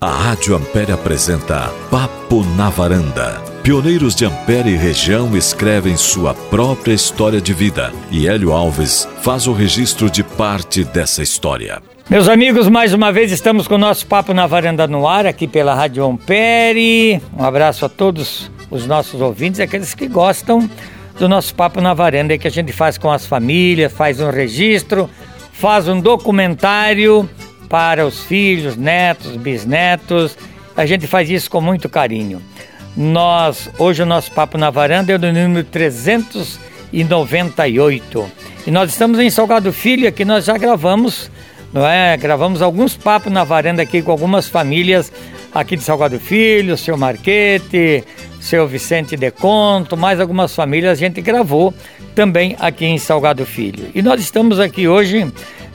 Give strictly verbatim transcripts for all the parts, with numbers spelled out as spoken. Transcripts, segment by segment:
A Rádio Ampere apresenta Papo na Varanda. Pioneiros de Ampere e região escrevem sua própria história de vida e Hélio Alves faz o registro de parte dessa história. Meus amigos, mais uma vez estamos com o nosso Papo na Varanda no ar, aqui pela Rádio Ampere. Um abraço a todos os nossos ouvintes, aqueles que gostam do nosso Papo na Varanda, que a gente faz com as famílias, faz um registro, faz um documentário para os filhos, netos, bisnetos. A gente faz isso com muito carinho. Nós, hoje o nosso Papo na Varanda é o número trezentos e noventa e oito. E nós estamos em Salgado Filho, aqui nós já gravamos, não é? Gravamos alguns papos na varanda aqui com algumas famílias aqui de Salgado Filho, seu Marquete, seu Vicente de Conto, mais algumas famílias a gente gravou também aqui em Salgado Filho. E nós estamos aqui hoje,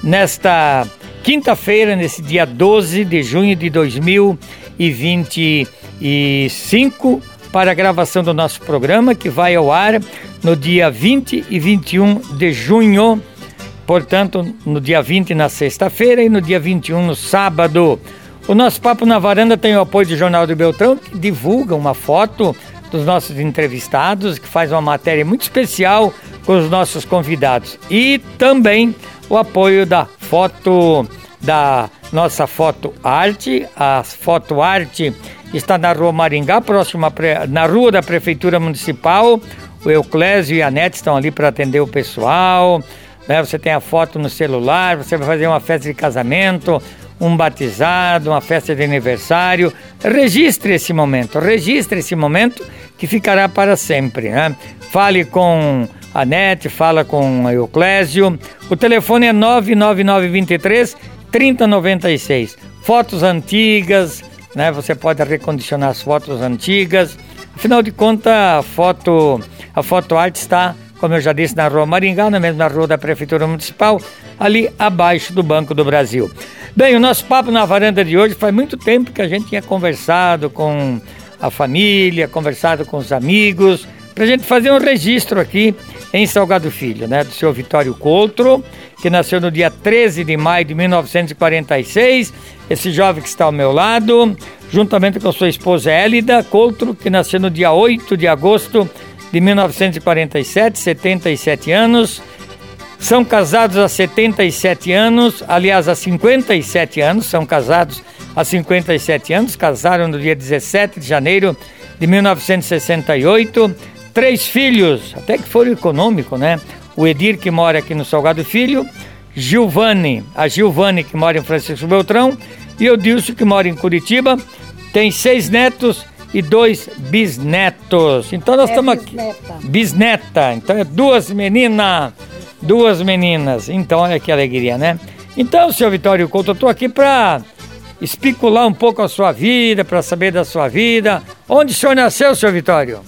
nesta quinta-feira, nesse dia doze de junho de dois mil e vinte e cinco, para a gravação do nosso programa, que vai ao ar no dia vinte e vinte e um de junho, portanto, no dia vinte na sexta-feira e no dia vinte e um no sábado. O nosso Papo na Varanda tem o apoio do Jornal do Beltrão, que divulga uma foto dos nossos entrevistados, que faz uma matéria muito especial com os nossos convidados. E também o apoio da foto, da nossa Foto Arte. A Foto Arte está na Rua Maringá, próxima na Rua da Prefeitura Municipal. O Euclésio e a Nete estão ali para atender o pessoal. Né? Você tem a foto no celular, você vai fazer uma festa de casamento, um batizado, uma festa de aniversário. Registre esse momento, registre esse momento que ficará para sempre, né? Fale com a Nete, fala com a Euclésio. O telefone é nove nove nove dois três, três zero nove seis. Fotos antigas, né? Você pode recondicionar as fotos antigas. Afinal de contas, a foto, a foto arte está, como eu já disse, na Rua Maringá, na mesma rua da Prefeitura Municipal, ali abaixo do Banco do Brasil. Bem, o nosso Papo na Varanda de hoje, faz muito tempo que a gente tinha conversado com a família, conversado com os amigos, para a gente fazer um registro aqui em Salgado Filho, né, do seu Vitório Coultro, que nasceu no dia treze de maio de mil novecentos e quarenta e seis, esse jovem que está ao meu lado, juntamente com sua esposa Hélida Coultro, que nasceu no dia oito de agosto de mil novecentos e quarenta e sete, setenta e sete anos. São casados há setenta e sete anos, aliás, há cinquenta e sete anos, são casados há cinquenta e sete anos, casaram no dia dezessete de janeiro de mil novecentos e sessenta e oito, três filhos, até que foram econômico, né? O Edir, que mora aqui no Salgado Filho, Gilvane, a Gilvane, que mora em Francisco Beltrão, e o Dilcio, que mora em Curitiba, tem seis netos e dois bisnetos. Então nós estamos é aqui. Bisneta, então é duas meninas. Duas meninas, então olha que alegria, né? Então, senhor Vitório Coultro, eu estou aqui para especular um pouco a sua vida, para saber da sua vida. Onde o senhor nasceu, senhor Vitório?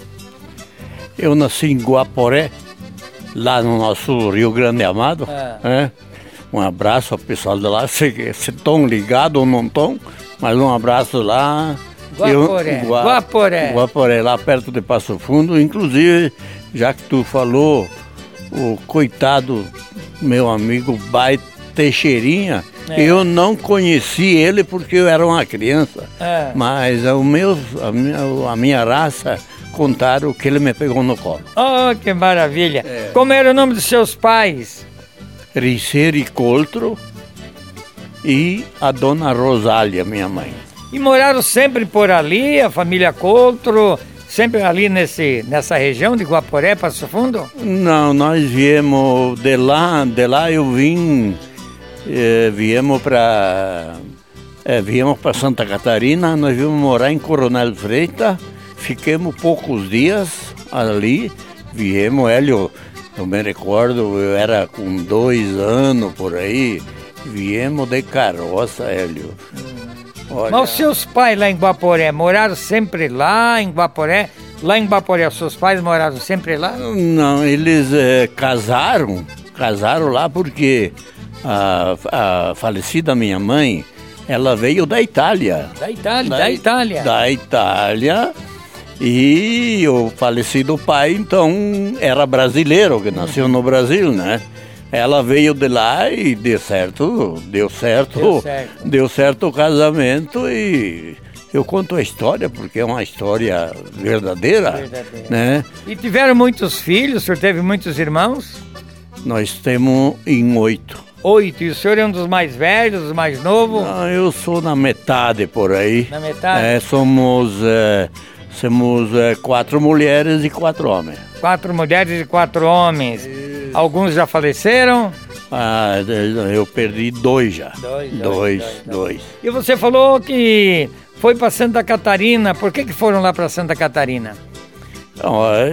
Eu nasci em Guaporé, lá no nosso Rio Grande Amado. É. Né? Um abraço ao pessoal de lá, se estão ligados ou não estão, mas um abraço lá. Guaporé, eu, Gua, Guaporé. Guaporé, lá perto de Passo Fundo. Inclusive, já que tu falou, o coitado, meu amigo Bai Teixeirinha, é. Eu não conheci ele porque eu era uma criança, é. Mas o meu, a, minha, a minha raça contaram que ele me pegou no colo. Oh, que maravilha! É. Como era o nome dos seus pais? Riceri Coultro e a dona Rosália, minha mãe. E moraram sempre por ali, a família Coultro? Sempre ali nesse, nessa região de Guaporé, Passo Fundo? Não, nós viemos de lá, de lá eu vim, eh, viemos para eh, viemos para Santa Catarina, nós viemos morar em Coronel Freitas, ficamos poucos dias ali, viemos, Hélio, eu me recordo, eu era com dois anos por aí, viemos de carroça, Hélio. Olha. Mas os seus pais lá em Guaporé moraram sempre lá em Guaporé? Lá em Guaporé, os seus pais moraram sempre lá? Não, eles é, casaram, casaram lá porque a, a falecida minha mãe, ela veio da Itália. Da Itália, da, da Itália. Da Itália, e o falecido pai, então, era brasileiro, que nasceu no Brasil, né? ela veio de lá e deu certo, deu certo, Deu certo. deu certo o casamento e eu conto a história porque é uma história verdadeira, Verdadeira. né? E tiveram muitos filhos, o senhor teve muitos irmãos? Nós temos em oito. Oito. E o senhor é um dos mais velhos, dos mais novos? Ah, eu sou na metade por aí. Na metade? É, somos, é, somos é, quatro mulheres e quatro homens. Quatro mulheres e quatro homens. Alguns já faleceram? Ah, eu perdi dois já. Dois, dois, dois, dois, dois. E você falou que foi para Santa Catarina. Por que que foram lá para Santa Catarina? Então, é,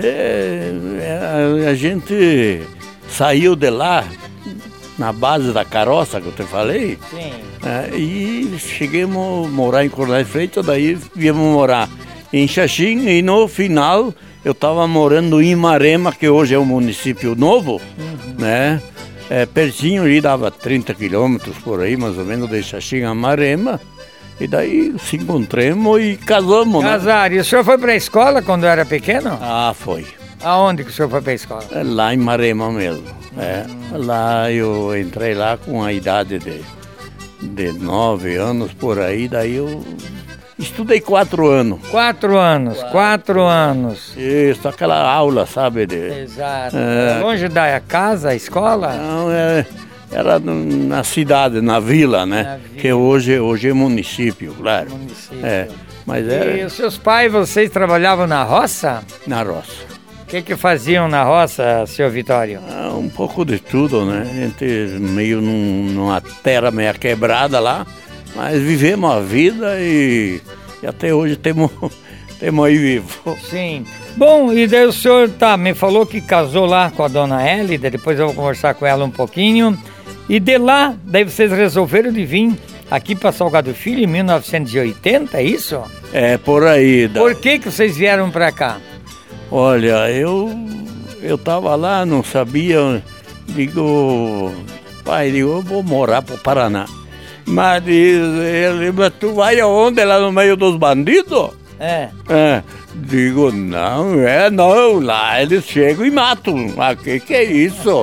é, a gente saiu de lá na base da carroça que eu te falei. Sim. É, e chegamos a morar em Coronel Freitas, daí viemos morar em Xaxim e no final eu estava morando em Marema, que hoje é um município novo, uhum. né? É, pertinho ali, dava trinta quilômetros por aí, mais ou menos, de Xaxim a Marema. E daí se encontramos e casamos, né? Casaram. E o senhor foi para a escola quando era pequeno? Ah, foi. Aonde que o senhor foi para a escola? É lá em Marema mesmo. É. Lá eu entrei lá com a idade de, de nove anos por aí, daí eu estudei quatro anos. Quatro anos, quatro, quatro anos. Isso, aquela aula, sabe? De, Exato. É. Longe da casa, a escola? Não, é, era na cidade, na vila, né? Na vila. Que hoje, hoje é município, claro. Município. É, mas E era os seus pais, vocês trabalhavam na roça? na roça. O que que faziam na roça, senhor Vitório? Ah, um pouco de tudo, né? A gente meio num, numa terra meio quebrada lá, mas vivemos a vida e, e até hoje temos, temos aí vivo. Sim. Bom, e daí o senhor tá, me falou que casou lá com a dona Hélida, depois eu vou conversar com ela um pouquinho. E de lá, daí vocês resolveram de vir aqui para Salgado Filho em mil novecentos e oitenta, é isso? É, por aí. Da... Por que que vocês vieram para cá? Olha, eu eu tava lá, não sabia, digo, pai, digo, eu vou morar pro Paraná. Mas diz ele, mas tu vai aonde? Lá no meio dos bandidos? É. É, digo, não, é não, lá eles chegam e matam. Ah, que que é isso?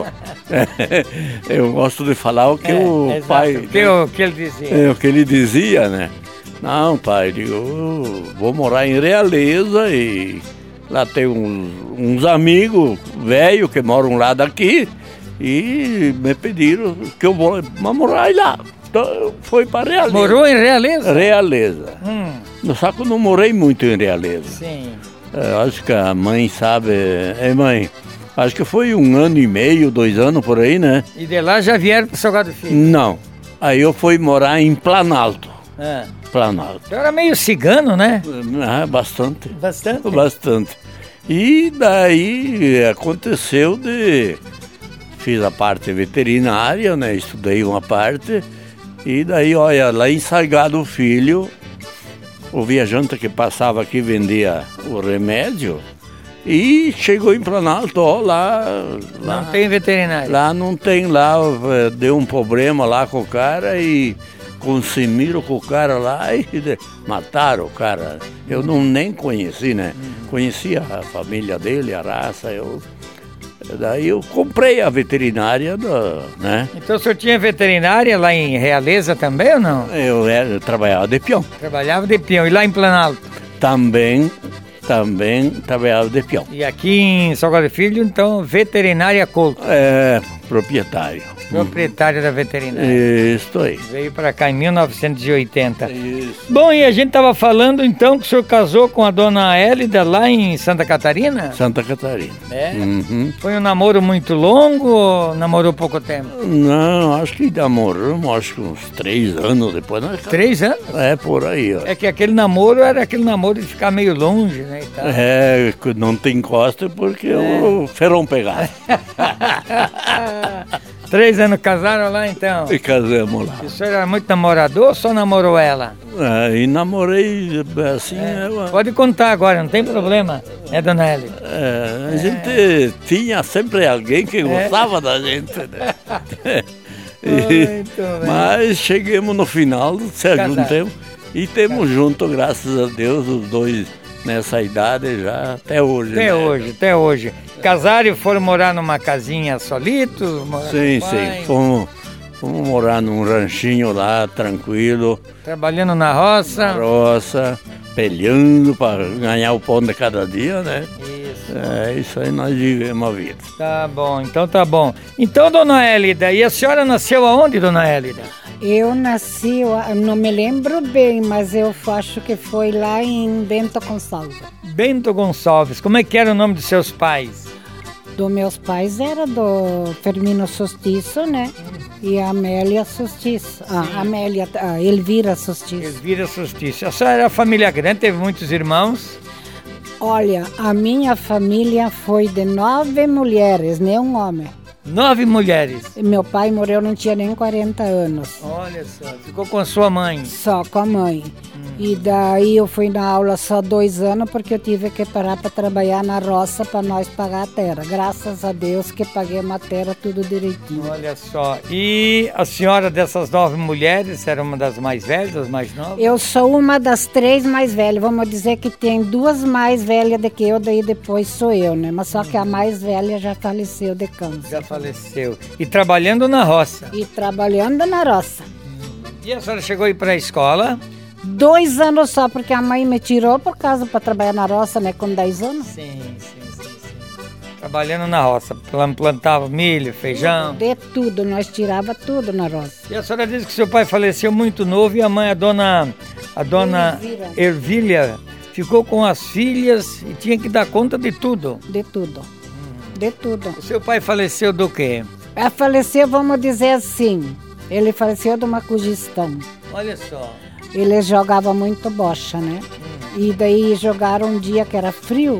Eu gosto de falar o que É, o exato, pai... o que, o que ele dizia. É, o que ele dizia, né? Não, pai, digo, eu vou morar em Realeza e lá tem uns, uns amigos velhos que moram lá daqui e me pediram que eu vou morar lá. Então, foi para Realeza. Morou em Realeza? Realeza. Hum, Só que eu não morei muito em Realeza. sim. É, acho que a mãe sabe. É, mãe, acho que foi um ano e meio, dois anos por aí, né? E de lá já vieram para Salgado Filho? Não. Aí eu fui morar em Planalto. É. Planalto. Então era meio cigano, né? Ah, bastante. Bastante. Bastante. E daí aconteceu de... Fiz a parte veterinária, né? Estudei uma parte. E daí, olha, lá em Salgado Filho, o viajante que passava aqui vendia o remédio e chegou em Planalto, ó, lá, lá... Não tem veterinário? Lá não tem, lá deu um problema lá com o cara e consumiram com o cara lá e mataram o cara. Eu não nem conheci, né? Conhecia a família dele, a raça, eu... Daí eu comprei a veterinária, da, né? Então o senhor tinha veterinária lá em Realeza também ou não? Eu, era, eu trabalhava de peão. Trabalhava de peão. E lá em Planalto? Também, também trabalhava de peão. E aqui em Salgado Filho, então, veterinária Couto. É, proprietário. Proprietário da veterinária. Isso aí. Veio para cá em mil novecentos e oitenta. Isso. Bom, e a gente estava falando então que o senhor casou com a dona Hélida lá em Santa Catarina? Santa Catarina. É? Uhum. Foi um namoro muito longo ou namorou pouco tempo? Não, acho que namoramos, acho que uns três anos depois. Nós... Três anos? É, por aí, ó. É que aquele namoro era aquele namoro de ficar meio longe, né? E tal. É, não tem encosta porque é. o ferrão pegar. Três anos casaram lá então? E casamos lá. E o senhor era muito namorador ou só namorou ela? É, e namorei assim. É. Ela... Pode contar agora, não tem problema, é, dona Hélida? É, a gente tinha sempre alguém que gostava é. da gente, né? E, muito bem. Mas chegamos no final, se juntamos e temos junto, graças a Deus, os dois nessa idade já, até hoje. Até né? hoje, até hoje. casaram e foram morar numa casinha solitos? Sim, sim. Fomos, fomos morar num ranchinho lá, tranquilo. Trabalhando na roça? Na roça, peleando para ganhar o pão de cada dia, né? Isso. É, isso aí nós vivemos a vida. Tá bom, então tá bom. Então, dona Hélida, e a senhora nasceu aonde, dona Hélida? Eu nasci, eu não me lembro bem, mas eu acho que foi lá em Bento Gonçalves. Bento Gonçalves. Como é que era o nome dos seus pais? Dos meus pais era do Firmino Sostiço, né? E a Amélia Sostiço. Ah, Amélia, a Elvira Sostiço. Elvira Sostiço. A senhora era família grande, teve muitos irmãos? Olha, a minha família foi de nove mulheres, nem um homem. Nove mulheres? E meu pai morreu, não tinha nem quarenta anos. Olha só, ficou com a sua mãe? Só com a mãe. Hum. E daí eu fui na aula só dois anos porque eu tive que parar para trabalhar na roça para nós pagar a terra. Graças a Deus que paguei a terra tudo direitinho. Olha só, e a senhora dessas nove mulheres era uma das mais velhas, das mais novas? Eu sou uma das três mais velhas. Vamos dizer que tem duas mais velhas do que eu, daí depois sou eu, né? Mas só hum. que a mais velha já faleceu de câncer. Já faleceu. E trabalhando na roça? E trabalhando na roça. E a senhora chegou a ir para a escola? Dois anos só, porque a mãe me tirou por causa para trabalhar na roça, né? Com dez anos. Sim, sim, sim, sim. Trabalhando na roça, plantava milho, feijão. De tudo, nós tirava tudo na roça. E a senhora disse que seu pai faleceu muito novo e a mãe, a dona, a dona Ervília, ficou com as filhas e tinha que dar conta de tudo. De tudo. De tudo. O seu pai faleceu do quê? Ele faleceu, vamos dizer assim, ele faleceu de uma congestão. Olha só. Ele jogava muito bocha, né? Hum. E daí jogaram um dia que era frio,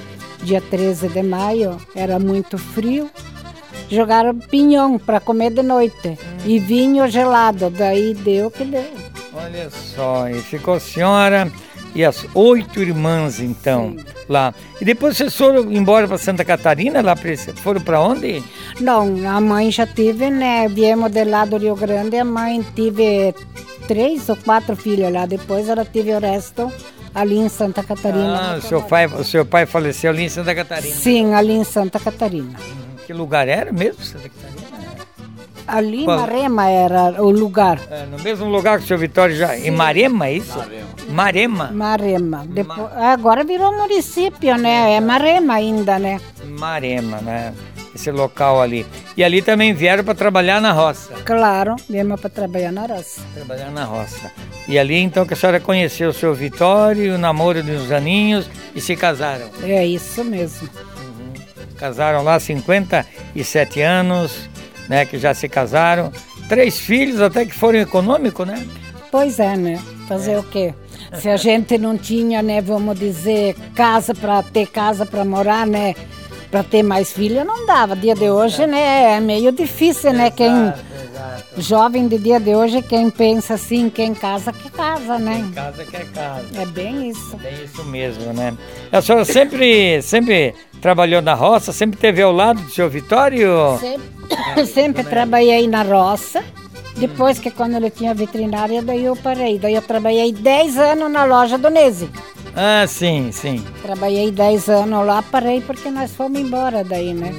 dia treze de maio, era muito frio. Jogaram pinhão para comer de noite hum. e vinho gelado, daí deu que deu. Olha só, e ficou a senhora e as oito irmãs, então, sim, lá. E depois vocês foram embora para Santa Catarina, lá pra, foram para onde? Não, a mãe já tive, né? Viemos de lá do Rio Grande, a mãe tive três ou quatro filhos lá, depois ela teve o resto ali em Santa Catarina. Ah, o seu, pai, o seu pai faleceu ali em Santa Catarina? Sim, ali em Santa Catarina. Uhum. Que lugar era mesmo, Santa Catarina? Ali em Marema era o lugar. É, no mesmo lugar que o seu Vitório já... Sim. Em Marema, é isso? Marema. Marema. Marema. Depois, Ma... Agora virou município, né? É Marema ainda, né? Marema, né? Esse local ali. E ali também vieram para trabalhar na roça? Claro, viemos para trabalhar na roça. Trabalhar na roça. E ali então que a senhora conheceu o seu Vitório, o namoro de uns aninhos e se casaram? É isso mesmo. Uhum. Casaram lá cinquenta e sete anos, né? Que já se casaram. Três filhos até que foram econômicos, né? Pois é, né? Fazer é. o quê? Se a gente não tinha, né, vamos dizer, casa para ter casa para morar, né? Para ter mais filho não dava. Dia de hoje, né, é meio difícil, né? Exato, quem exato. Jovem de dia de hoje, quem pensa assim, quem casa, que casa, né? Quem casa, quer casa. É bem isso. É bem isso mesmo, né? A senhora sempre, sempre trabalhou na roça, sempre esteve ao lado do seu Vitório? Sempre, sempre trabalhei na roça. Depois que quando ele tinha veterinária, daí eu parei. Daí eu trabalhei dez anos na loja do Nese. Ah, sim, sim. Trabalhei dez anos lá, parei porque nós fomos embora daí, né?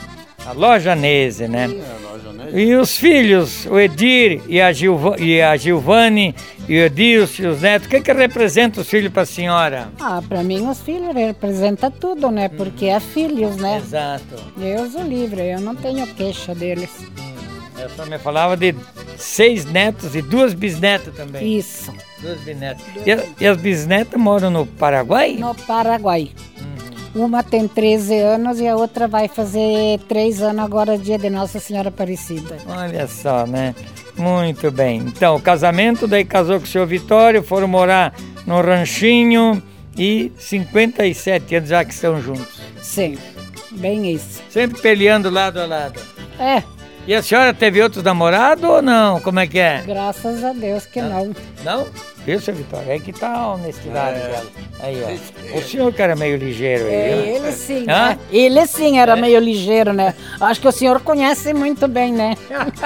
A loja Nese, né? Sim, a loja Nese. E os filhos, o Edir e a, Gilva, e a Gilvane e o Edilson e os netos, o que que representa os filhos para a senhora? Ah, para mim os filhos representam tudo, né? Porque é filhos, né? Exato. Deus o livre, eu não tenho queixa deles. Eu só me falava de seis netos e duas bisnetas também. Isso. Duas bisnetas. E, a, e as bisnetas moram no Paraguai? No Paraguai. Uhum. Uma tem treze anos e a outra vai fazer três anos agora, dia de Nossa Senhora Aparecida. Olha só, né? Muito bem. Então, casamento, daí casou com o seu Vitório, foram morar no ranchinho e cinquenta e sete anos já que estão juntos. Sim, bem isso. Sempre peleando lado a lado. É. E a senhora teve outros namorados ou não? Como é que é? Graças a Deus que não. Não? Não? Viu, seu Vitório? Aí que tá a honestidade é. dela. Aí, ó. O senhor que era meio ligeiro aí. É, ele sim, né? Ele sim era é. meio ligeiro, né? Acho que o senhor conhece muito bem, né?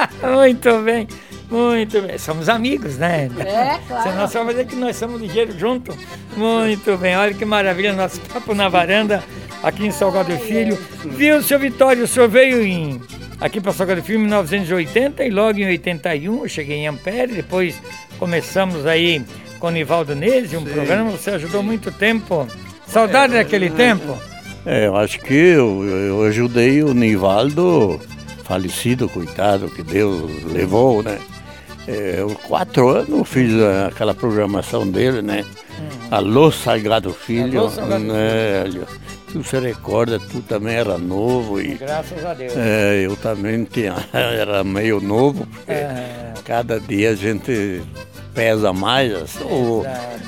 Muito bem. Muito bem. Somos amigos, né? É, claro. Senão só vai dizer que nós somos ligeiros juntos. Muito bem. Olha que maravilha. Nosso papo na varanda aqui em Salgado Filho. Viu, seu Vitório, o senhor veio em, aqui para Salgado Filho em mil novecentos e oitenta e logo em oitenta e um eu cheguei em Ampere, depois começamos aí com o Nivaldo Nese, um Sim. programa, você ajudou muito tempo. Saudade é, daquele é, tempo? É, eu acho que eu, eu ajudei o Nivaldo, falecido, coitado, que Deus levou, né? É, eu, quatro anos fiz aquela programação dele, né? Hum. Alô, Salgado Filho. Alô, Salgado né? Filho. Tu se recorda, tu também era novo. E, graças a Deus. É, eu também tinha, era meio novo, porque é. cada dia a gente pesa mais. Ou,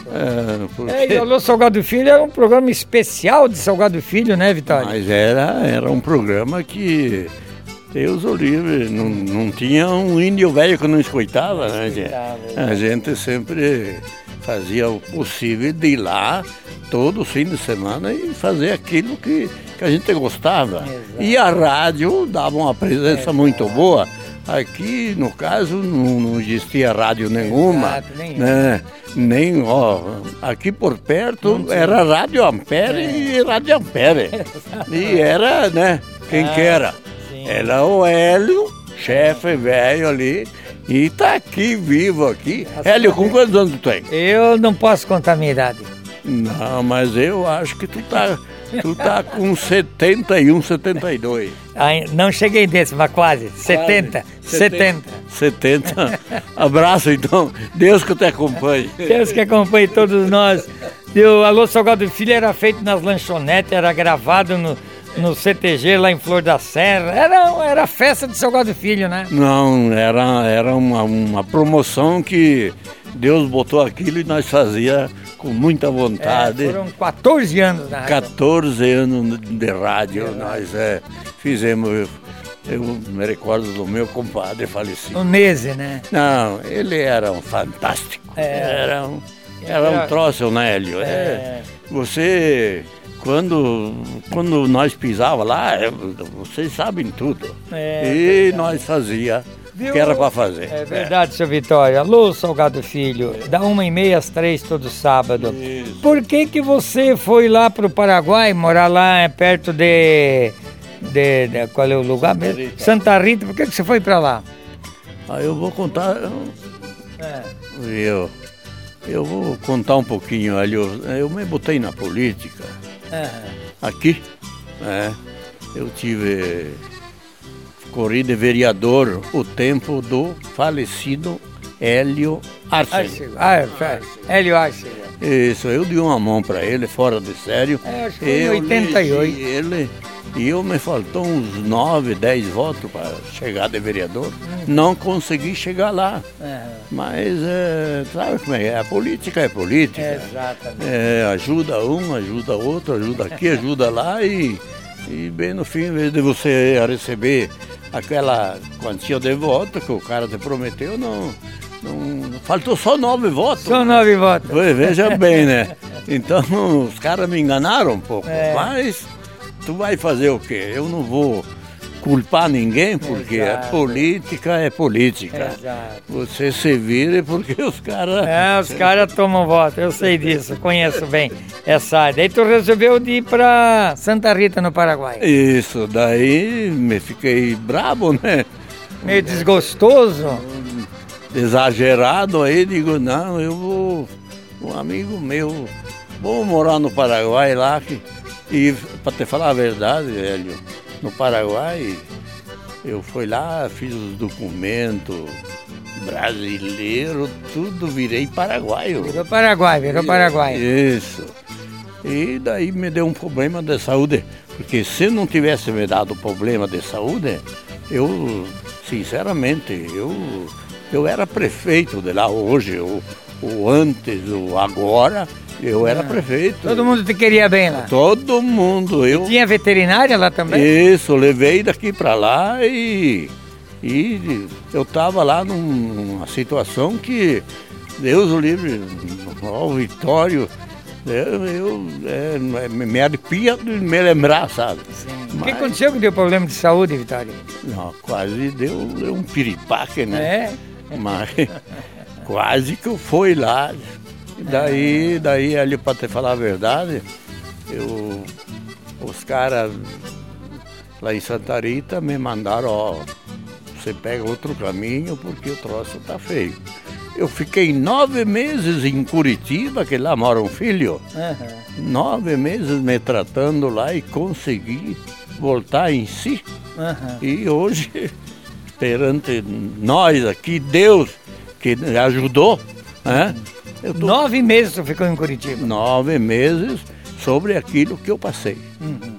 é, porque... é, e Alô Salgado Filho era um programa especial de Salgado Filho, né, Vitória? Mas era, era um programa que Deus o livre, não, não tinha um índio velho que não escutava, não né, gente? A gente sempre fazia o possível de ir lá todo fim de semana e fazer aquilo que, que a gente gostava. Exato. E a rádio dava uma presença Exato. muito boa. Aqui, no caso, não, não existia rádio nenhuma. Exato, nem, né? Nem, ó, aqui por perto era Rádio Ampere é. e Rádio Ampere. E era, né, quem ah, que era? Sim. Era o Hélio, chefe velho ali. E tá aqui, vivo aqui. Nossa, Hélio, com quantos anos tu tem? Eu não posso contar a minha idade. Não, mas eu acho que tu tá, tu tá com setenta e um, setenta e dois. Ai, não cheguei desse, mas quase. setenta. setenta. setenta. Abraço, então. Deus que te acompanhe. Deus que acompanhe todos nós. E o Alô Salgado Filho era feito nas lanchonetes, era gravado no, no C T G lá em Flor da Serra. Era, era festa de Salgado Filho, né? Não, era, era uma, uma promoção que Deus botou aquilo e nós fazia com muita vontade. É, foram quatorze anos na rádio. quatorze anos de rádio, é, nós é, fizemos. Eu, eu me recordo do meu compadre falecido. O Nese, né? Não, ele era um fantástico. É, era, um, era um troço, né, Hélio? É. É, você, quando, quando nós pisava lá, vocês sabem tudo. É, e é nós fazia. Viu? Que era para fazer. É verdade, é. seu Vitória. Alô, Salgado Filho, da uma e meia às três todo sábado. Isso. Por que que você foi lá pro Paraguai, morar lá perto de... de, de qual é o lugar mesmo? Santa Rita. Santa Rita. Por que que você foi para lá? Ah, eu vou contar... É. Eu, eu vou contar um pouquinho ali. Eu, eu me botei na política. É. Aqui, né? Eu tive... corri de vereador o tempo do falecido Hélio Arcega. Ah, é, Hélio Arcega. Isso, eu dei uma mão para ele, fora de sério. É, acho que foi em oitenta e oito. Ele, e eu me faltou uns nove, dez votos para chegar de vereador. Hum. Não consegui chegar lá. É. Mas, é, sabe como é? A política é política. É, exatamente. É, ajuda um, ajuda outro, ajuda aqui, ajuda lá e, e bem no fim, em vez de você receber aquela quantia de votos que o cara te prometeu, não, não faltou só nove votos. Só nove votos. Pois, veja bem, né? Então os caras me enganaram um pouco, é. mas tu vai fazer o quê? Eu não vou culpar ninguém, porque Exato. a política é política. Exato. Você se vira porque os caras... É, os caras tomam voto, eu sei disso, conheço bem essa área. Daí tu resolveu de ir para Santa Rita, no Paraguai. Isso, daí me fiquei brabo, né? Meio desgostoso. Exagerado aí, digo, não, eu vou... Um amigo meu, vou morar no Paraguai lá, que, e para te falar a verdade, Hélio, no Paraguai, eu fui lá, fiz os documentos brasileiros, tudo virei paraguaio. Virou Paraguai, virou Paraguai. Isso. E daí me deu um problema de saúde, porque se não tivesse me dado problema de saúde, eu, sinceramente, eu, eu era prefeito de lá hoje, o, o antes, o agora... Eu era ah, prefeito. Todo mundo te queria bem lá? Todo mundo. Eu... E tinha veterinária lá também? Isso, levei daqui para lá e, e eu estava lá num, numa situação que, Deus o livre, o Vitório, eu, eu é, me arrepia de me lembrar, sabe? Sim. Mas... O que aconteceu que deu problema de saúde, Vitório? Não, quase deu, deu um piripaque, né? É? Mas quase que eu fui lá. Daí, daí ali, para te falar a verdade, eu, o os caras lá em Santa Rita me mandaram, ó, você pega outro caminho porque o troço tá feio. Eu fiquei nove meses em Curitiba, que lá mora um filho, uhum. nove meses me tratando lá e consegui voltar em si. Uhum. E hoje, perante nós aqui, Deus que ajudou, né? Eu tô... Nove meses você ficou em Curitiba? Nove meses sobre aquilo que eu passei. Uhum.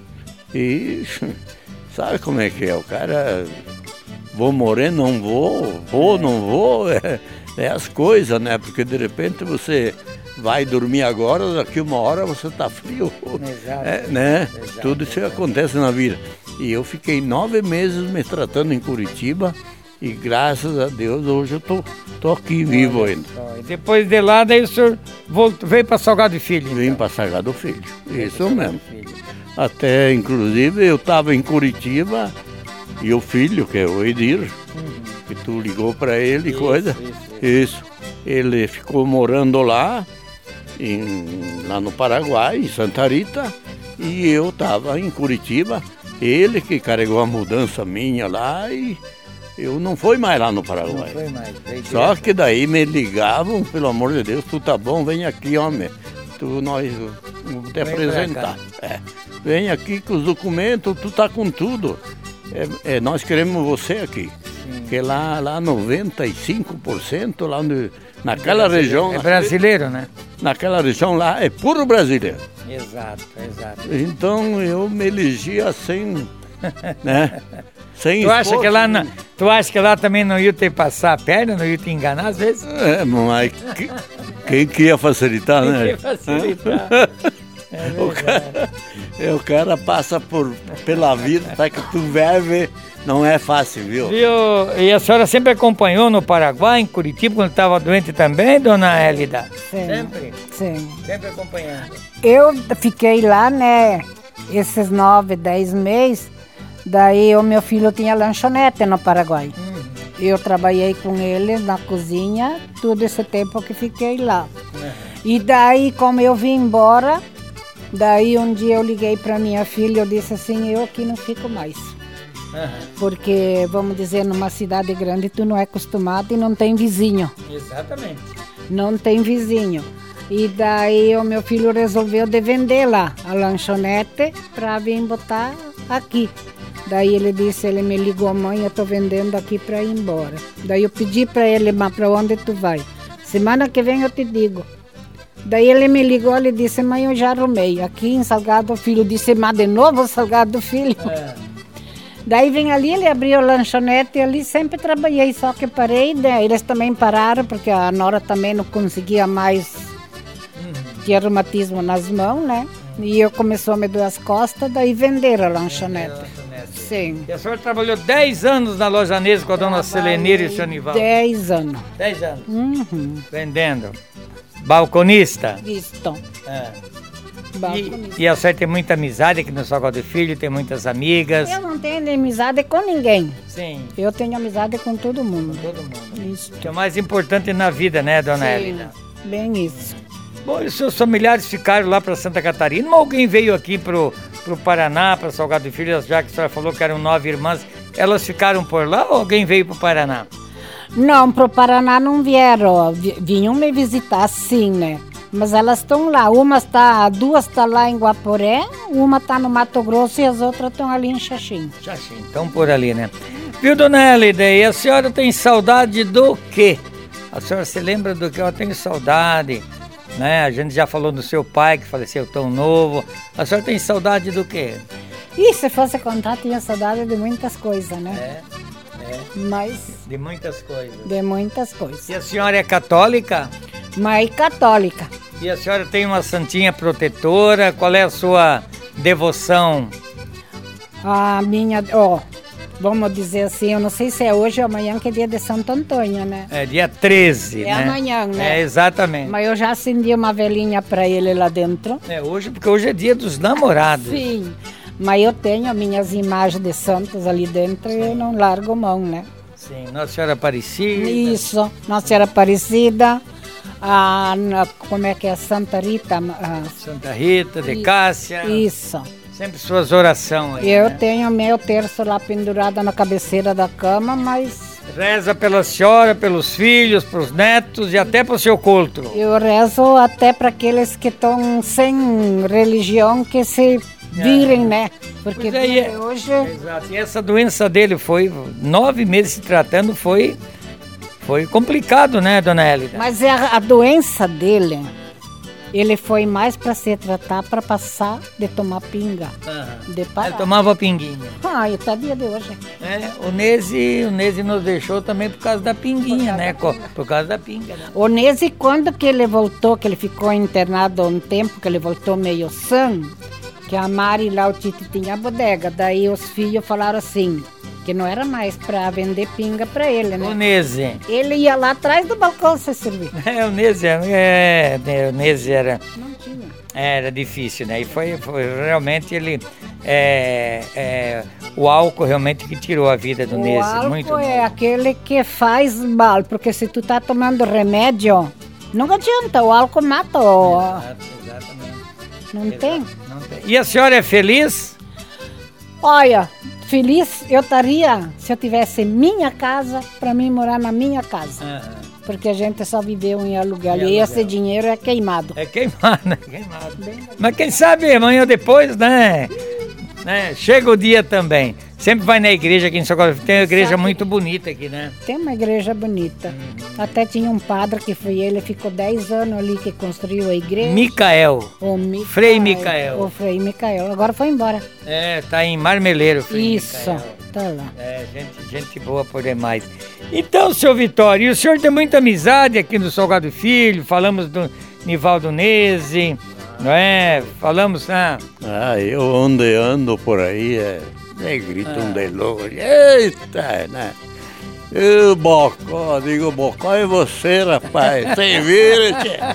E sabe como é que é? O cara, vou morrer, não vou, vou, é. não vou, é... É as coisas, né? Porque de repente você vai dormir agora, daqui uma hora você tá frio. Exato. É, né? Exato, Tudo isso exato. acontece na vida. E eu fiquei nove meses me tratando em Curitiba e graças a Deus hoje eu tô, tô aqui vivo ainda. E depois de lá, daí o senhor voltou, veio para Salgado Filho? Então. Vim para Salgado Filho, isso mesmo. Filho. Até, inclusive, eu estava em Curitiba e o filho, que é o Edir, uhum. que tu ligou para ele e coisa... Isso, isso. Isso, ele ficou morando lá, em, lá no Paraguai, em Santa Rita, e eu estava em Curitiba, ele que carregou a mudança minha lá e eu não fui mais lá no Paraguai. Não foi mais, foi Só que daí me ligavam, pelo amor de Deus, tu tá bom, vem aqui, homem, tu, nós vamos te apresentar. É, vem aqui com os documentos, tu tá com tudo, é, é, nós queremos você aqui. Porque lá, lá noventa e cinco por cento lá no, naquela é região... É brasileiro, né? Naquela região lá é puro brasileiro. Exato, exato. Então eu me elegia sem... né? Sem tu, acha que lá não, tu acha que lá também não ia te passar a perna, não ia te enganar às vezes? É, mas que, quem que ia facilitar, quem né? Quem ia facilitar. É o, cara, o cara passa por, pela vida, tá que tu vive... Não é fácil, viu? Viu? E a senhora sempre acompanhou no Paraguai, em Curitiba, quando estava doente também, dona Hélida? Sim. Sempre? Sim. Sempre acompanhando. Eu fiquei lá, né, esses nove, dez meses, daí o meu filho tinha lanchonete no Paraguai. Uhum. Eu trabalhei com ele na cozinha, todo esse tempo que fiquei lá. Uhum. E daí, como eu vim embora, daí um dia eu liguei para minha filha, eu disse assim, eu aqui não fico mais. Uhum. Porque, vamos dizer, numa cidade grande tu não é acostumado e não tem vizinho. Exatamente. Não tem vizinho. E daí o meu filho resolveu de vender lá a lanchonete para vir botar aqui. Daí ele disse, ele me ligou, mãe, eu tô vendendo aqui para ir embora. Daí eu pedi para ele, mas para onde tu vai? Semana que vem eu te digo. Daí ele me ligou, ele disse, mãe, eu já arrumei. Aqui em Salgado Filho, disse, mas de novo Salgado Filho? É. Daí vem ali, ele abriu a lanchonete e ali sempre trabalhei, só que parei, né? Eles também pararam, porque a nora também não conseguia mais, uhum. tinha reumatismo nas mãos, né? E eu começou a me doer as costas, daí venderam a lanchonete. lanchonete. Sim. E a senhora trabalhou dez anos na Loja Nese com a dona Selenira e o senhor Nivaldo? dez anos. dez anos? Uhum. Vendendo. Balconista? Isto. É. E, e a senhora tem muita amizade aqui no Salgado Filho, tem muitas amigas? Eu não tenho amizade com ninguém. Sim. Eu tenho amizade com todo mundo. Com todo mundo. Isso. Que é o mais importante na vida, né, dona Sim, Hélida? Bem isso. Bom, e os seus familiares ficaram lá para Santa Catarina ou alguém veio aqui pro, pro Paraná, para Salgado Filho, já que a senhora falou que eram nove irmãs, elas ficaram por lá ou alguém veio pro Paraná? Não, pro Paraná não vieram, vinham me visitar sim, né? Mas elas estão lá, uma está, duas estão tá lá em Guaporé, uma está no Mato Grosso e as outras estão ali em Xaxim. Xaxim, estão por ali, né? Viu, dona Hélida, e a senhora tem saudade do quê? A senhora se lembra do que? Eu tenho saudade, né? A gente já falou do seu pai que faleceu tão novo. A senhora tem saudade do quê? E se fosse contar, tinha saudade de muitas coisas, né? É, é. Mas... De muitas coisas. De muitas coisas. E a senhora é católica? Mãe católica. E a senhora tem uma santinha protetora? Qual é a sua devoção? A minha, ó, vamos dizer assim, eu não sei se é hoje ou amanhã, que é dia de Santo Antônio, né? É dia treze, é né? É amanhã, né? É, exatamente. Mas eu já acendi uma velhinha para ele lá dentro. É hoje, porque hoje é dia dos namorados. Sim, mas eu tenho minhas imagens de santos ali dentro. Sim. E eu não largo mão, né? Sim, Nossa Senhora Aparecida. Isso, Nossa Senhora Aparecida. A, como é que é? Santa Rita. A, Santa Rita, de Cássia. Isso. Sempre suas orações. Eu né? tenho meu terço lá pendurado na cabeceira da cama, mas Reza pela senhora, pelos filhos, pelos netos e até pro seu culto. eu rezo até para aqueles que estão sem religião que se virem, né? Porque Pois é, e é- hoje Exato. E essa doença dele foi nove meses se tratando, foi, foi complicado, né, dona Hélida? Mas é a, a doença dele, ele foi mais para se tratar, para passar de tomar pinga, de Ele parar. tomava pinguinha. Ai, tá dia de hoje. É, o Nese, o Nese nos deixou também por causa da pinguinha, né? Co- Por causa da pinga, né? O Nese, quando que ele voltou, que ele ficou internado um tempo, que ele voltou meio sã, que a Mari lá, o Titi tinha a bodega, daí os filhos falaram assim, que não era mais para vender pinga para ele, O né? Nese. Ele ia lá atrás do balcão se servir. É, o Nese, é, é, o Nese era, Não tinha. era difícil, né? E foi, foi realmente ele, é, é, o álcool realmente que tirou a vida do O Nese. álcool Muito é mal. aquele que faz mal, porque se tu tá tomando remédio, não adianta, o álcool mata. o- Exato, exatamente. Não tem? Não tem. E a senhora é feliz? Olha, feliz eu estaria se eu tivesse minha casa para mim morar na minha casa. Porque a gente só viveu em aluguel Em e esse aluguel. dinheiro é queimado. É queimado, é queimado. Mas quem sabe amanhã ou depois, né? né? Chega o dia também. Sempre vai na igreja aqui em São Paulo. Tem uma igreja Sabe- muito bonita aqui, né? Tem uma igreja bonita. Até tinha um padre que foi ele, ficou dez anos ali que construiu a igreja. Micael. O Micael, Frei Micael. O Frei Micael. Agora foi embora. É, tá em Marmeleiro, Frei Isso, Micael. tá lá. É, gente, gente boa por demais. Então, seu Vitório, e o senhor tem muita amizade aqui no Salgado Filho, falamos do Nivaldo Nese, não é? Falamos, né? Ah, eu onde ando por aí, é, é gritam de longe. Eita, né? Eu, Bocó, digo, Bocó é você, rapaz. Você vira, tchê.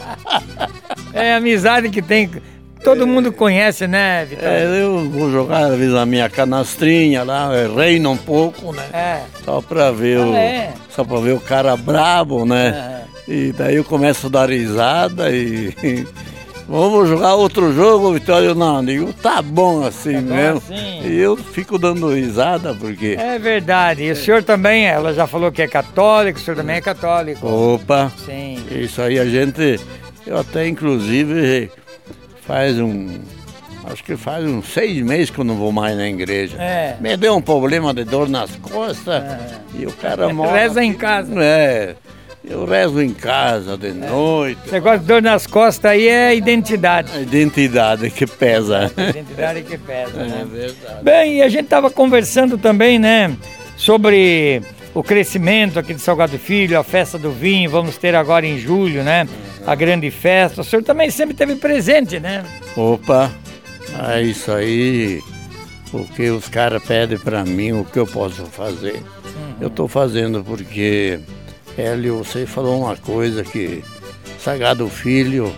É a amizade que tem, todo mundo conhece, né, Vitório? É, eu vou jogar às vezes a minha canastrinha lá, é, reino um pouco, né? É. Só pra ver o. Ah, é? Só pra ver o cara brabo, né? E daí eu começo a dar risada e. Vamos jogar outro jogo, Vitório? Não, digo, tá bom assim Tá bom mesmo. assim. E eu fico dando risada porque. É verdade. E o senhor também, ela já falou que é católico, o senhor também é católico. Opa! Sim. Isso aí a gente. Eu até inclusive faz um. Acho que faz uns seis meses que eu não vou mais na igreja. É. Me deu um problema de dor nas costas e o cara mora. Reza em casa. É. Eu rezo em casa de noite. Esse negócio de dor nas costas aí é identidade. A identidade que pesa. Identidade que pesa, né? É verdade. Bem, e a gente estava conversando também, né, sobre o crescimento aqui de Salgado Filho, a festa do vinho, vamos ter agora em julho, né, a grande festa. O senhor também sempre esteve presente, né? Opa, é isso aí. O que os caras pedem pra mim, o que eu posso fazer. Eu tô fazendo porque, Hélio, você falou uma coisa que Sagrado Filho,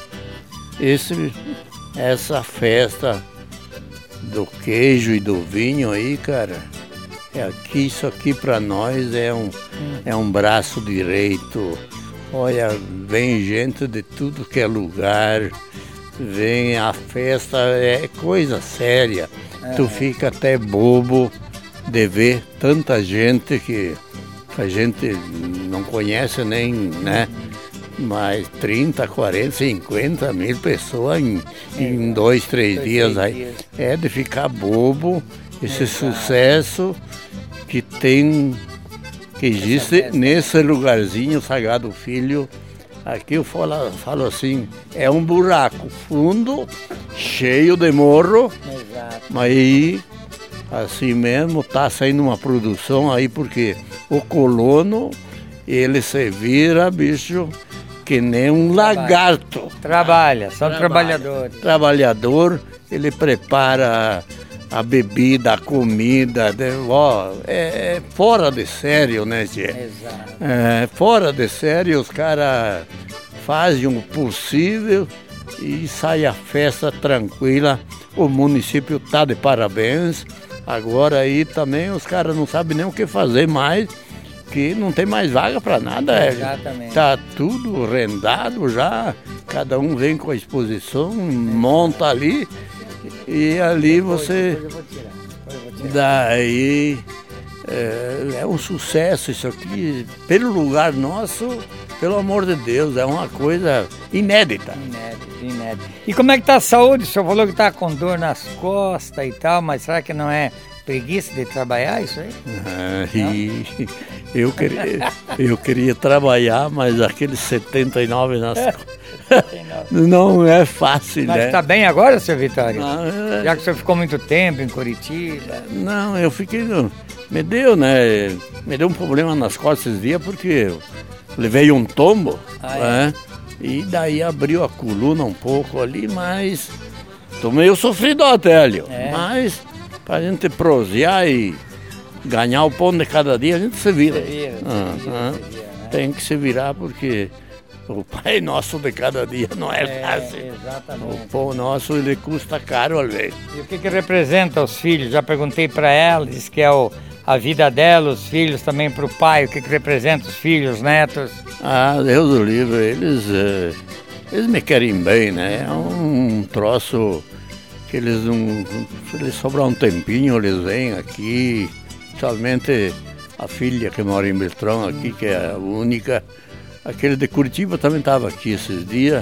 esse, essa festa do queijo e do vinho aí, cara, é aqui, isso aqui pra nós é um, é um braço direito. Olha, vem gente de tudo que é lugar, vem a festa, é coisa séria. Tu fica até bobo de ver tanta gente que a gente não conhece nem, né? Mas trinta, quarenta, cinquenta mil pessoas em, em dois, três Dois, dias três aí. dias. É de ficar bobo esse sucesso que tem, que existe festa. nesse lugarzinho Sagrado Filho. Aqui eu falo, falo assim, é um buraco fundo, cheio de morro, Exato. mas aí, assim mesmo, tá saindo uma produção aí, porque o colono, ele se vira, bicho, que nem um lagarto. Trabalha, são Trabalha. trabalhadores. Trabalhador, ele prepara a bebida, a comida, de- ó, é, é fora de sério, né, tchê? Exato. É, fora de sério, os caras fazem o possível e sai a festa tranquila. O município tá de parabéns. Agora aí também os caras não sabem nem o que fazer mais, que não tem mais vaga para nada. é. Exatamente. Tá tudo rendado já, cada um vem com a exposição, monta ali E ali você... Depois eu vou tirar. Depois eu vou tirar. Daí é, é um sucesso isso aqui, pelo lugar nosso, pelo amor de Deus, é uma coisa inédita. Inédito, inédito. E como é que tá a saúde? O senhor falou que tá com dor nas costas e tal, mas será que não é preguiça de trabalhar isso aí? Ah, e eu, queria, eu queria trabalhar, mas aqueles setenta e nove nas costas não é fácil, Mas né? tá bem agora, seu Vitório? Ah, Já que o senhor ficou muito tempo em Curitiba. Não, eu fiquei... no- Me deu, né? Me deu um problema nas costas esses dias porque eu levei um tombo, Ah, é? né? E daí abriu a coluna um pouco ali, mas tô meio sofrido até ali. É. Mas pra gente prosear e ganhar o pão de cada dia, a gente se vira. Se vira, se Ah, vira, ah. se vira, né? Tem que se virar porque o Pai Nosso de cada dia não é, É, fácil. O exatamente. pão nosso ele custa caro às vezes. E o que que representa os filhos? Já perguntei para ela, disse que é o, a vida dela, os filhos também para o pai. O que que representa os filhos, os netos? Ah, Deus do livre, eles, eh, eles me querem bem, né? É um troço que eles não. Se eles sobrar um tempinho, eles vêm aqui. Principalmente a filha que mora em Beltrão aqui, que é a única. Aquele de Curitiba também estava aqui esses dias.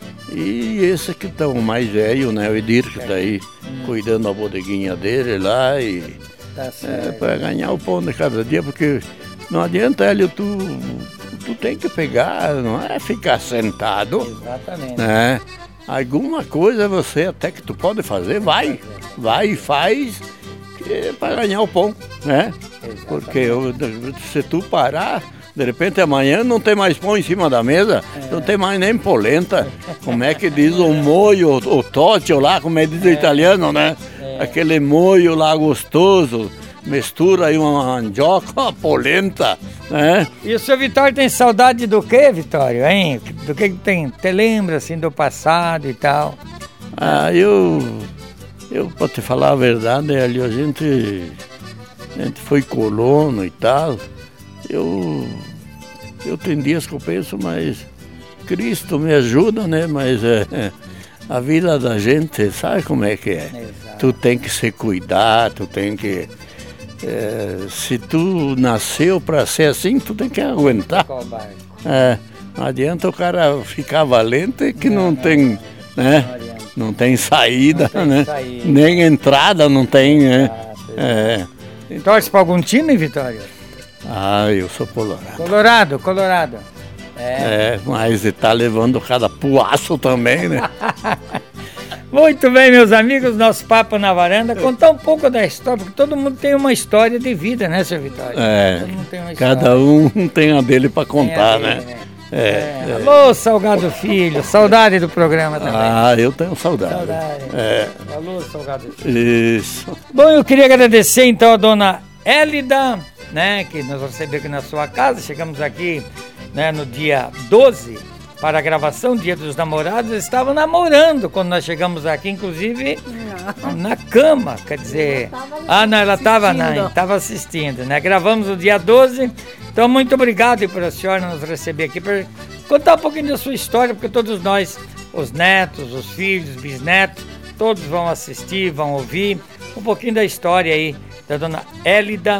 E esse que está o mais velho, né? O Edir, que está aí cuidando da bodeguinha dele lá e. Tá É, certo. para ganhar o pão de cada dia, porque não adianta, Hélio, tu, tu tem que pegar, não é ficar sentado, Exatamente. né? Alguma coisa você até que tu pode fazer, vai, vai e faz para ganhar o pão, né? Porque eu- se tu parar, de repente amanhã não tem mais pão em cima da mesa, não tem mais nem polenta. Como é que diz o molho, o toccio lá, como é que diz o italiano, né? Aquele molho lá gostoso, mistura aí uma mandioca, uma polenta, né? E o seu Vitório tem saudade do quê, Vitório, hein? Do que que tem? Te lembra, assim, do passado e tal? Ah, eu, eu para te falar a verdade, ali a gente, a gente foi colono e tal. Eu, eu tenho dias que eu penso, mas Cristo me ajuda, né? Mas é, a vida da gente, sabe como é que é? Exato. Tu tem que se cuidar, tu tem que... é, se tu nasceu para ser assim, tu tem que aguentar. Qual barco? É, não adianta o cara ficar valente que não, tem, né? Não adianta. Não tem saída, Não tem né? saída. Nem entrada não tem, né? Exato, É. Torce para algum time, Vitório? Ah, eu sou colorado. Colorado, Colorado. É, mas tá levando cada puaço também, né? Muito bem, meus amigos, nosso Papo na Varanda. Contar um pouco da história, porque todo mundo tem uma história de vida, né, seu Vitório? É, Todo mundo tem uma história. cada um tem a dele para Tem a contar, dele, né? É, É, é. Alô, Salgado Filho, saudade do programa também. Ah, eu tenho saudade. Saudade. É, Alô, Salgado Filho. isso. Bom, eu queria agradecer então a dona Hélida, né, que nos recebeu aqui na sua casa. Chegamos aqui, né, no dia doze para a gravação, Dia dos Namorados. Eles estavam namorando quando nós chegamos aqui, inclusive na cama, quer dizer... Ah, não, ela estava estava assistindo, né? Gravamos no dia doze. Então, muito obrigado por a senhora nos receber aqui, para contar um pouquinho da sua história, porque todos nós, os netos, os filhos, bisnetos, todos vão assistir, vão ouvir um pouquinho da história aí da dona Hélida,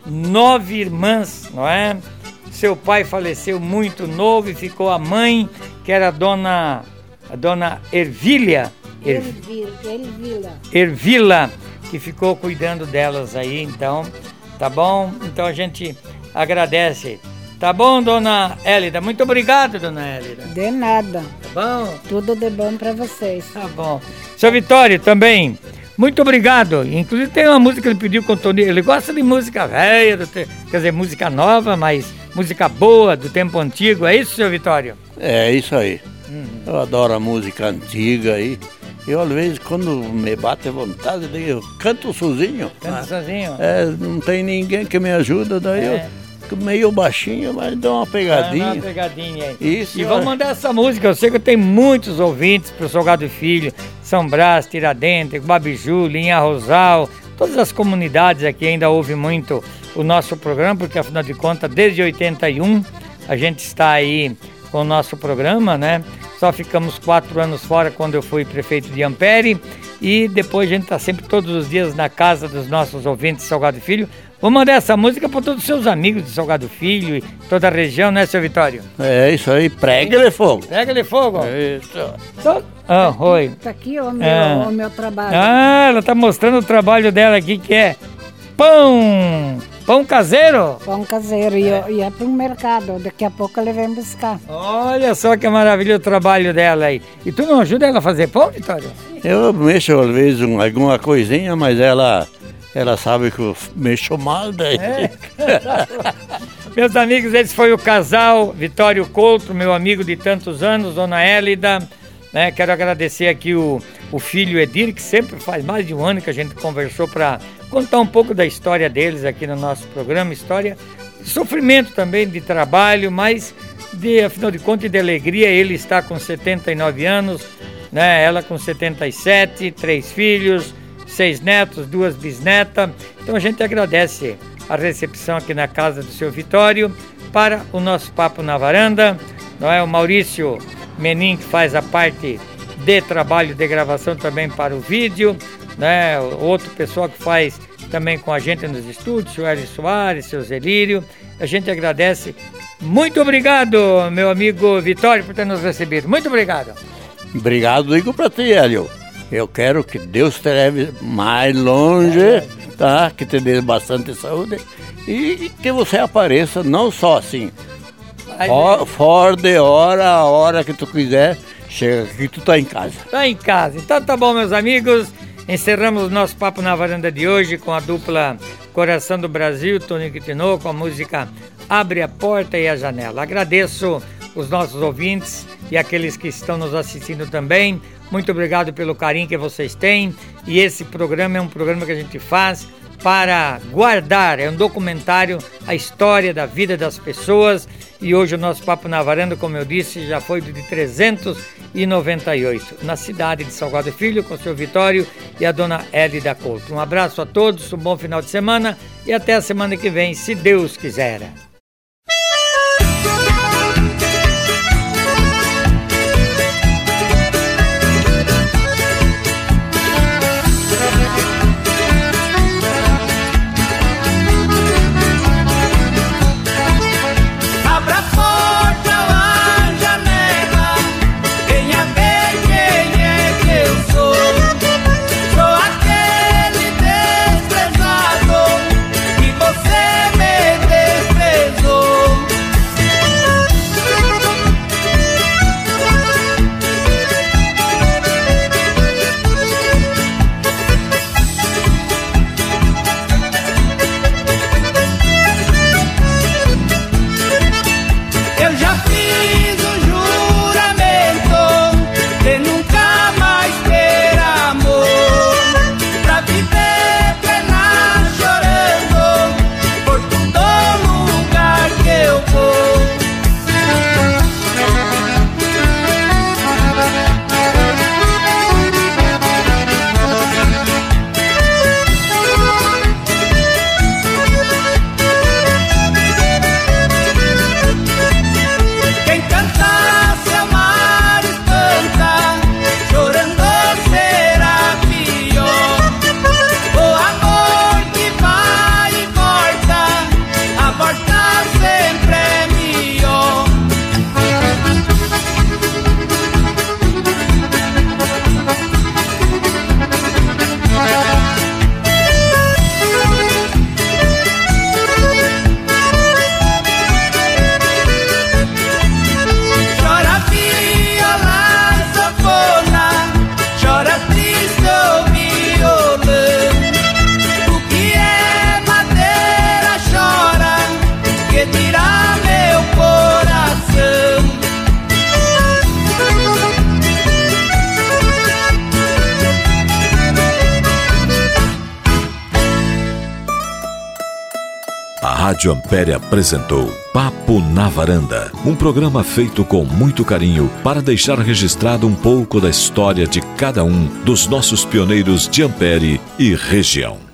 nove irmãs, não é? Seu pai faleceu muito novo e ficou a mãe, que era a dona, a dona Ervília, Er- Elvira, Elvila. Ervila, que ficou cuidando delas aí, então, tá bom? Então a gente agradece. Tá bom, dona Hélida? Muito obrigado, dona Hélida. De nada. Tá bom? Tudo de bom para vocês. Tá bom. Seu Vitório, também, muito obrigado. Inclusive tem uma música que ele pediu com o Tony. Ele gosta de música velha, do te- quer dizer, música nova, mas música boa, do tempo antigo. É isso, seu Vitório? É isso aí. Eu adoro a música antiga aí. Eu, às vezes, quando me bate a vontade, daí eu canto sozinho. Canta né? sozinho? É, não tem ninguém que me ajuda, daí É. eu meio baixinho, mas dou uma Dá pegadinha. uma pegadinha aí. Isso. E vamos mandar essa música. Eu sei que tem muitos ouvintes pro Salgado Filho, São Brás, Tiradentes, Babiju, Linha Rosal, todas as comunidades aqui ainda ouvem muito o nosso programa, porque afinal de contas, desde oitenta e um a gente está aí com o nosso programa, né? Só ficamos quatro anos fora quando eu fui prefeito de Ampere, E depois a gente está sempre todos os dias na casa dos nossos ouvintes de Salgado Filho. Vou mandar essa música para todos os seus amigos de Salgado Filho e toda a região, né, seu Vitório? É isso aí, prega-lhe fogo. Prega-lhe fogo. É isso. Então, ah, oi. Tá aqui o meu, Ah. o meu trabalho. Ah, ela tá mostrando o trabalho dela aqui, que é pão. Pão caseiro. Pão caseiro. E, eu- e é para um mercado. Daqui a pouco ele vem buscar. Olha só que maravilha o trabalho dela aí. E tu não ajuda ela a fazer pão, Vitória? Eu mexo às vezes um, alguma coisinha, mas ela, ela sabe que eu mexo mal daí. É. Meus amigos, esse foi o casal Vitório Couto, meu amigo de tantos anos, Dona Hélida. Né? Quero agradecer aqui o, o filho Edir, que sempre faz mais de um ano que a gente conversou para contar um pouco da história deles aqui no nosso programa. História de sofrimento também, de trabalho, mas de, afinal de contas de alegria. Ele está com setenta e nove anos, né? Ela com setenta e sete, três filhos, seis netos, duas bisnetas. Então a gente agradece a recepção aqui na casa do seu Vitório para o nosso Papo na Varanda. Não é? O Maurício Menin, que faz a parte de trabalho de gravação também para o vídeo, né? Outro pessoal que faz também com a gente nos estúdios, o Hélio Soares, seu Zelírio. A gente agradece. Muito obrigado, meu amigo Vitório, por ter nos recebido. Muito obrigado. Obrigado, digo pra ti, Hélio. Eu quero que Deus te leve mais longe, tá? Que te dê bastante saúde e que você apareça, não só assim, for, fora de hora, a hora que tu quiser, chega aqui, tu tá em casa. Tá em casa. Então tá bom, meus amigos. Encerramos o nosso Papo na Varanda de hoje com a dupla Coração do Brasil, Tony Quitinou, com a música Abre a Porta e a Janela. Agradeço os nossos ouvintes e aqueles que estão nos assistindo também. Muito obrigado pelo carinho que vocês têm. E esse programa é um programa que a gente faz para guardar, é um documentário, a história da vida das pessoas. E hoje o nosso Papo na Varanda, como eu disse, já foi de trezentos e noventa e oito, na cidade de Salgado Filho, com o seu Vitório e a dona Hélida Couto. Um abraço a todos, um bom final de semana e até a semana que vem, se Deus quiser. A Rádio Ampere apresentou Papo na Varanda, um programa feito com muito carinho para deixar registrado um pouco da história de cada um dos nossos pioneiros de Ampere e região.